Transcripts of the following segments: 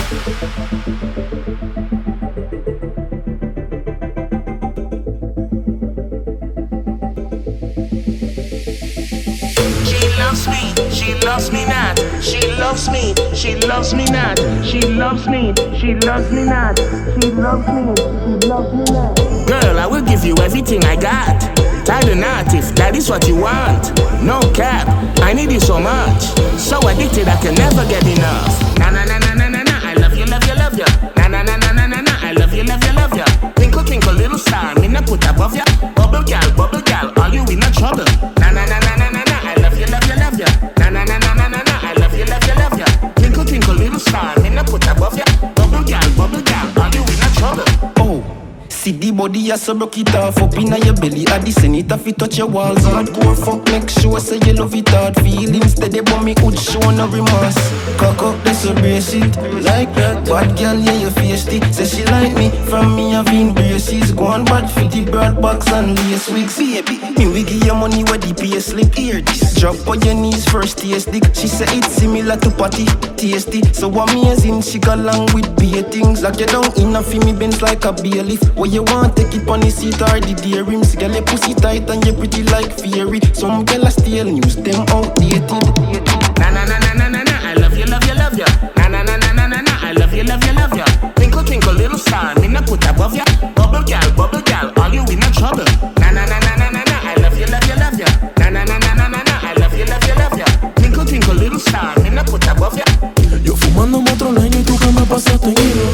She loves me not. She loves me, she loves me not. She loves me, she loves me not. She loves me, she loves me not. Girl, I will give you everything I got. Tied or not, if that is what you want. No cap, I need you so much. So addicted I can never get enough. Na na na na na na na, I love you, love you, love you. Na na na na na na na, I love you, love you, love you. Twinkle twinkle little star, me not put above ya. Bubble gal, are you in a trouble? Na na na na na na na, I love you, love you, love you. Na na na na na na na, I love you, love you, love you. Twinkle twinkle little star, me not put above ya. Bubble gal, are you in a trouble? Oh. See the body, you so broke it off up inna your belly. I send it off, it touch your walls. Hardcore fuck, make sure say you love it hard. Feelings steady, but me would show no remorse. Cock up, let's embrace it like that. Bad girl, yeah, you face it. Say she like me, from me having braces. Go on bad for the broad box and lace wigs. Baby, me we give you money where the pay slip. Hear this, drop on your knees first, taste dick. She say it's similar to patty, tasty. So amazing, she got along with beer things. Like you down in a me bends like a beer leaf. You want take it on the seat or the dear rims. Girl, your pussy tight and you pretty like fairy. Some girl a steal news, them outdated. Na na na na na na na, I love you, love you, love you. Na na na na na na na, I love you, love you, love you. Twinkle twinkle little star, me not put above ya. Bubble gal, are you in a trouble? Na na na na na na na, I love you, love you, love you. Na na na na na na na, I love you, love you, love you. Twinkle twinkle little star, me not put above ya. Yo fumando otro leño y tú que me pasaste hilo.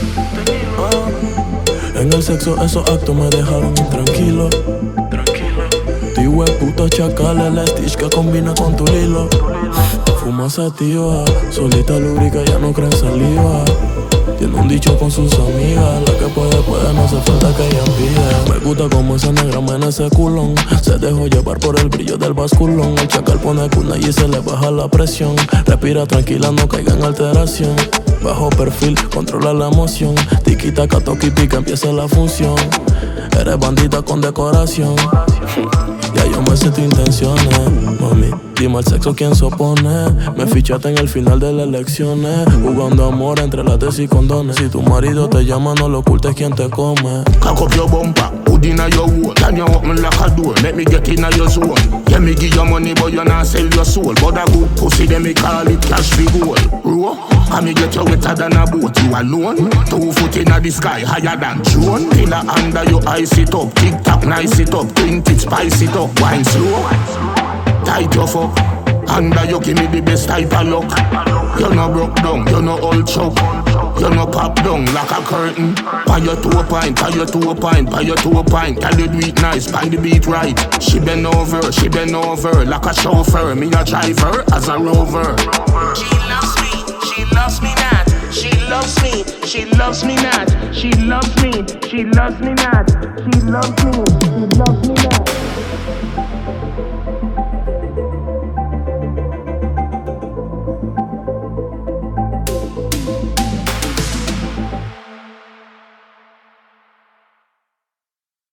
En el sexo esos actos me dejaron intranquilo. Tío es puta chacal, el Stitch que combina con tu hilo. Fuma sativa, solita lubrica, ya no cree en saliva. Tiene un dicho con sus amigas, la que puede, no hace falta que ella pida. Me gusta como esa negra mena ese culón. Se dejó llevar por el brillo del basculón. El chacal pone cuna y se le baja la presión. Respira tranquila, no caiga en alteración. Bajo perfil, controla la emoción. Tiki-taka, toki pica, empieza la función. Eres bandita con decoración. Ya yo me sé tus intenciones, mami. Dime al sexo quién se opone. Me fichaste en el final de las elecciones. Jugando amor entre lates y condones. Si tu marido te llama, no lo ocultes quién te come. Cock up your bumper, put inna your hole. Can you open like a door, make me get inna your zone. Yeah, me give you money, but you not sell your soul. But a good pussy, then me call it cash for gold. Bro, and me get you wetter than a boat. You alone, 2 foot inna the sky, higher than drone. Pillar under your ice it up, tick tock, nice it up, twint it, spice it up, wine slow. Tight your fuck, under you give me the best type of luck. You no broke down, you no old choke. You no pop down like a curtain. Pay your 2 pint, pay your 2 pint, pay your 2 pint. Tell you do it nice, find the beat right. She bend over like a chauffeur. Me a driver as a rover. She loves me not. She loves me, she loves me not. She loves me, she loves me not. She loves me, she loves me not.